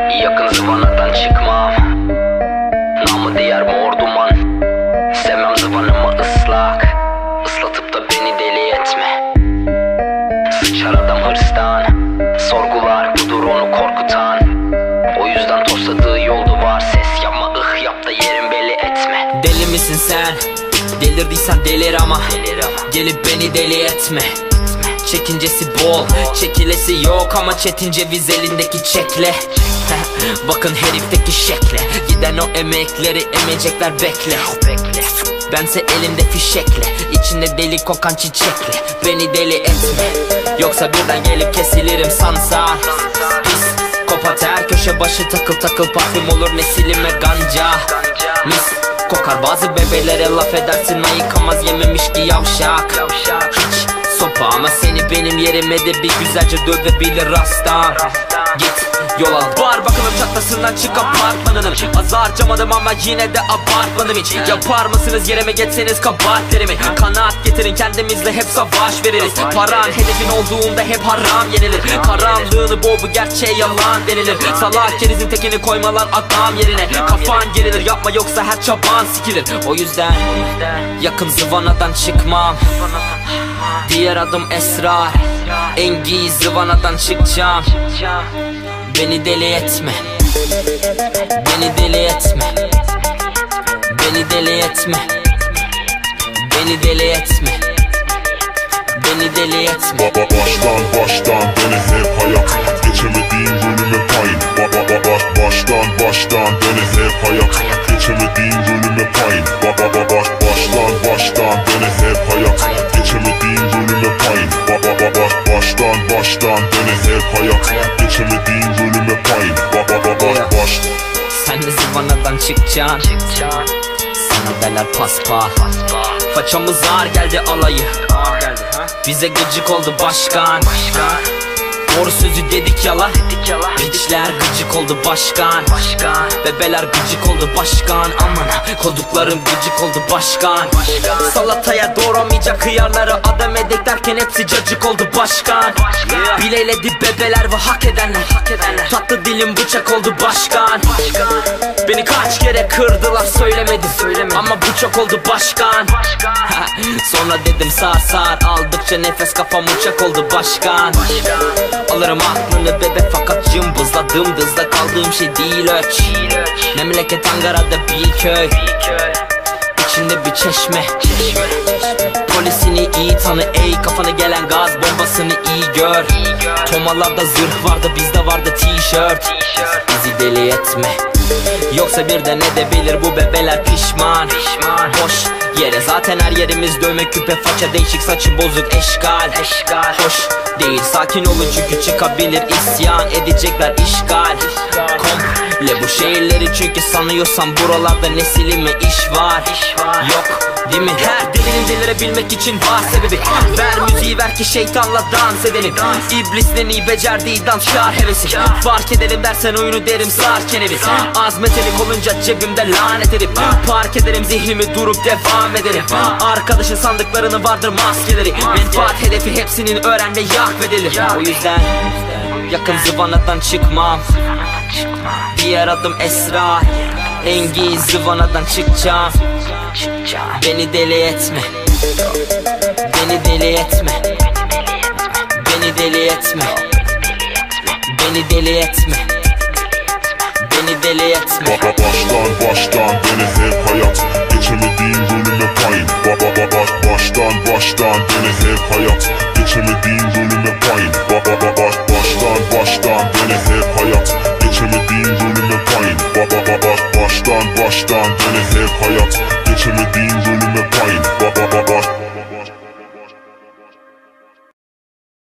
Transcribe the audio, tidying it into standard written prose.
Yakın zıvanadan çıkmam. Namı diğer mor duman. Sevmem zıvanımı ıslak. Islatıp da beni deli etme. Sıçar adam hırstan. Sorgular budur onu korkutan. O yüzden tosladığı yol duvar. Ses yapma yap da yerin belli etme. Deli misin sen? Delirdiysen delir ama gelip beni deli etme. Çekincesi bol, çekilesi yok ama çetin ceviz elindeki çekle. Bakın herifteki şekle. Giden o emekleri emecekler bekle. Bense elimde fişekle, içinde deli kokan çiçekle. Beni deli etme, yoksa birden gelip kesilirim sansan. Pis kopat her köşe başı takıl takıl parfüm olur nesilime ganca. Mis kokar bazı bebelere laf edersin ayıkamaz yememiş ki yavşak. Hiç sopa ama seni benim yerime de bir güzelce dövebilir rastan. Git yol al var bakalım çatlasından çık apartmanının. Az harcamadım ama yine de abartmadım hiç. Yapar mısınız yerime geçseniz kabahatlerimi. Kanaat getirin kendimizle hep savaş veririz. Paran hedefin olduğunda hep haram yenilir. Karanlığını boğ bu gerçeğe yalan denilir. Salak kerizin tekini koymalar adam yerine. Kafan gerilir yapma yoksa her çaban sikilir. O yüzden yakın zıvanadan çıkmam. Diğer adım esrar. Engi zıvanadan çıkacağım. Beni deli etme. Beni deli etme. Beni deli etme. Beni deli etme. Beni deli etme. Baştan dene hep hayat. Geçemediğin bölüme payın. Baştan dene hep hayat. Geçemediğin bölüme payın. Baştan dene hep hayat. Geçemediğin bölüme payın. Baştan dene hep hayat. Geçemediğin bölüme payın. Sen de zıvanadan çıkacaksın. Sana derler paspa. Façamız ağır geldi alayı. Bize gıcık oldu başkan. Doğru sözü dedik yalan. Piçler gıcık oldu başkan. Bebeler gıcık oldu başkan. Amına koduklarım gıcık oldu başkan. Salataya doğramayacak hıyarları adam edek derken hepsi cacık oldu başkan. Bileyledi bebeler ve hak edenler. Tatlı dilim bıçak oldu başkan. Beni kaç kere kırdılar söylemedim. Ama bu çok oldu başkan. Sonra dedim sar aldıkça nefes kafam uçak oldu başkan. Alırım aklını bebe fakat cımbızla dımdızda kaldığım şey değil öç. Memleket Ankara'da bir köy. İçinde bir çeşme. Polisini iyi tanı ey kafana gelen gaz bombasını iyi gör. Tomalarda zırh vardı bizde vardı tişört. Bizi deli etme. Yoksa bir de ne de bilir bu bebeler pişman. Boş yere zaten her yerimiz dövme küpe faça değişik saçı bozuk eşkal. Hoş değil sakin olun çünkü çıkabilir isyan edecekler işgal. Komple bu şehirleri çünkü sanıyorsan buralarda nesilime iş var. Yok değil mi? Her delinin delirebilmek için var sebebi. Ver müziği ver ki şeytanla dans edelim. İblisin iyi becerdiği danskar hevesi. Fark edelim dersen oyunu derim sar kenevi. Azmetelik olunca cebimde lanet edip park ederim zihnimi durup devam ederim. Arkadaşın sandıklarını vardır maskeleri. Menfaat hedefi hepsinin öğren ve yak bedelir. O yüzden yakın zıvanadan çıkmam. Diğer adım esrar. Engi zıvanadan çıkacağım. Beni deli etme. Beni deli etme. Beni deli etme. Beni deli etme. Beni deli etme. Baştan dene hep hayat. Geçemediğin bölüme payın. Baştan dene hep hayat. Geçemediğin bölüme payın. Baştan dene hep hayat. Geçemediğin bölüme payın. Baştan dene hep hayat. Geçemediğin bölüme payın.